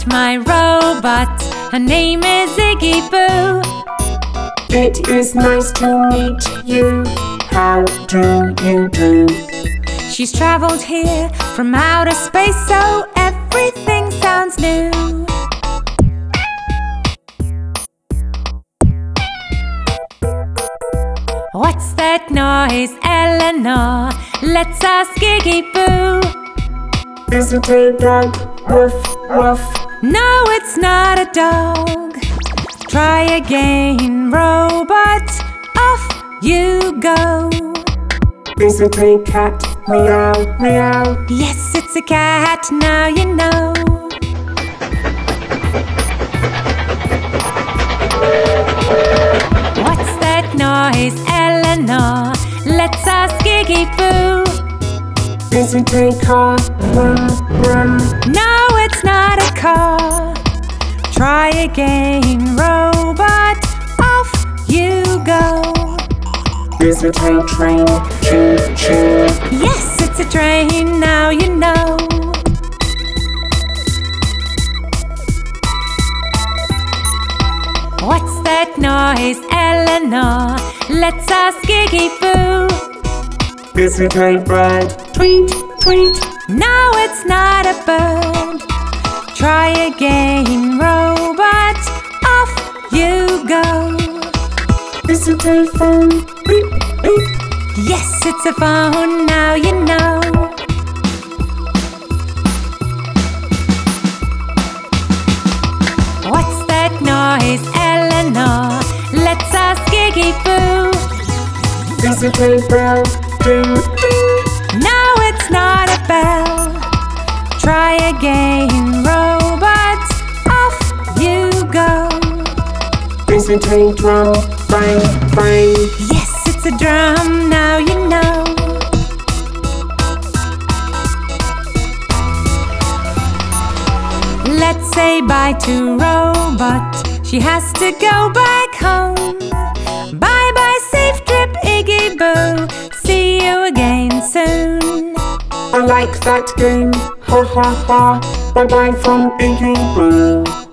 my robot. Her name is Iggy Boo. It is nice to meet you. How do you do? She's traveled here from outer space, so everything sounds new. What's that noise, Eleanor? Let's ask Iggy Boo. Is it a dog? Woof, woof. No, it's not a dog. Try again, robot. Off you go. Is it a cat? Meow, meow. Yes, it's a cat, now you know. What's that noise, Eleanor? Let's ask Iggy Boo. Is it a car? Vroom, vroom. No, it's not a car. Try again, robot. Off you go. Is it a train? Choo, choo. Yes, it's a train, now you know. What's that noise, Eleanor? Let's ask Iggy Boo. Is it a bird? Tweet, tweet. No, it's not a bird. Try again, robot. Off you go. Is it a phone? Beep, beep. Yes, it's a phone, now you know. What's that noise, Eleanor? Let's ask Iggy Boo. Is it a bell? Ding, ding. No, it's not a bell. Try again, robot. Off you go. Is it a drum? Bang, bang. Yes, it's a drum, now you know. Let's say bye to robot. She has to go back home. Bye bye, safe trip, Iggy Boo. See you again soon. I like that game. Ha ha ha. Bye bye from Iggy Boo.